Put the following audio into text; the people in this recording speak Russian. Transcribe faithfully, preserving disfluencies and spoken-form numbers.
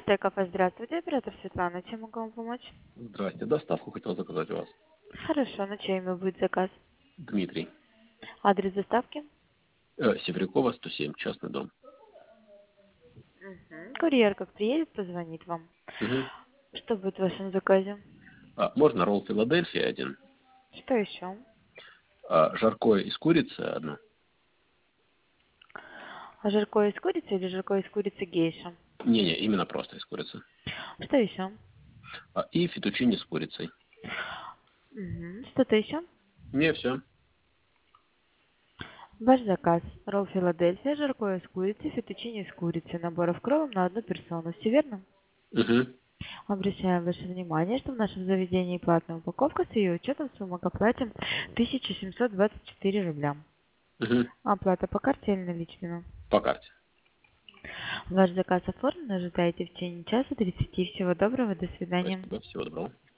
Т кафе, здравствуйте, оператор Светлана, чем могу вам помочь? Здрасте, доставку хотел заказать у вас. Хорошо, на чей имя будет заказ? Дмитрий. Адрес доставки? Э, Севрюкова, сто семь, частный дом. Мгм. Курьер как приедет, позвонит вам. Мгм. Что будет в вашем заказе? А, можно ролл Филадельфия один, Что еще? а, жаркое из курицы одно. А жаркое из курицы или жаркое из курицы гейша? Не-не, именно просто из курицы. Что еще? А, и фетучини с курицей. Мгм. Что-то еще? Не, все. Ваш заказ. Ролл Филадельфия, жаркое из курицы, фетучини из курицы. Наборов кровом на одну персону. Все верно? Угу. Обращаем ваше внимание, что в нашем заведении платная упаковка с ее учетом сумма к оплате тысяча семьсот двадцать четыре рубля. Угу. Оплата по карте или наличными? По карте. Ваш заказ оформлен, ожидайте в течение часа тридцати. Всего доброго, до свидания. Спасибо, всего доброго.